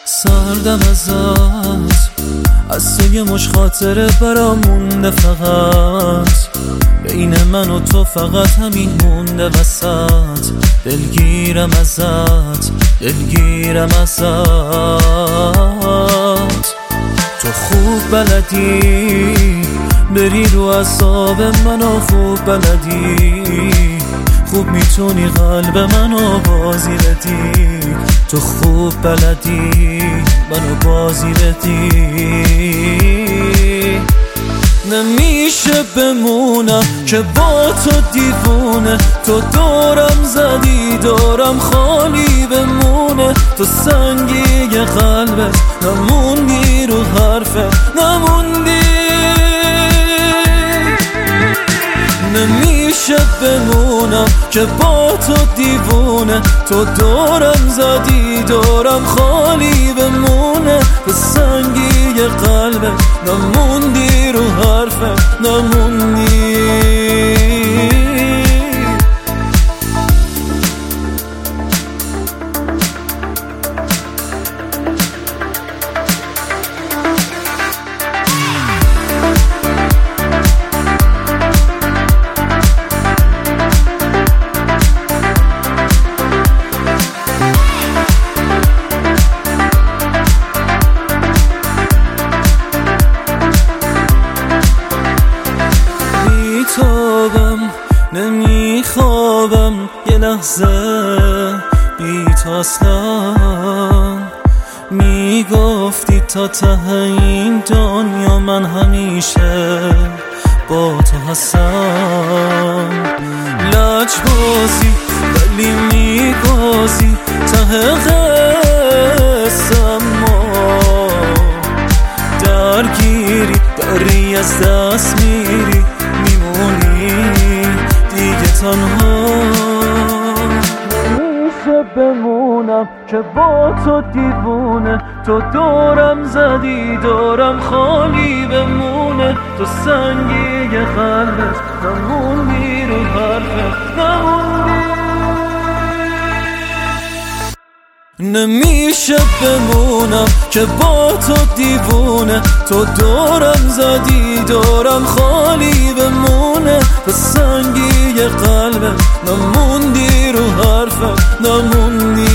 سردم از تو یه مش خاطره برام مونده، فقط بین من و تو فقط همین مونده وسط. دلگیرم ازت تو خوب بلدی بری رو اعصاب منو، خوب بلدی خوب میتونی قلب منو بازی بدی. تو خوب بلدی منو بازی بدی. نمیشه بمونم که با تو دیوونه، تو دورم زدی دورم خالی بمونه. تو سنگی قلبت نموندی رو حرفت نموندی. نمیشه بمونم که با تو دیوونه، تو دورم زدی دورم خالی بمونه. تو سنگی قلبت نموندی رو حرفت نموندی. نمیخوابم یه لحظه بی تو اصلا. میگفتی تا ته این دنیا من همیشه با تو هستم. لجبازی ولی میبازی ته قسم ما. درگیری داری از دست میری میمونی دیگه تنها. نمیشه بمونم که با تو دیوونه، تو دورم زدی دورم خالی بمونه. تو سنگی قلبت نموندی رو حرفت نموندی. نمیشه بمونم که با تو دیوونه، تو دورم زدی دورم خالی بمونه. تو سنگی قلبت نموندی رو حرفت نموندی.